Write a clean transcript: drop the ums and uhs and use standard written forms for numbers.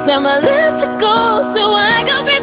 Tell my lips to go so I can be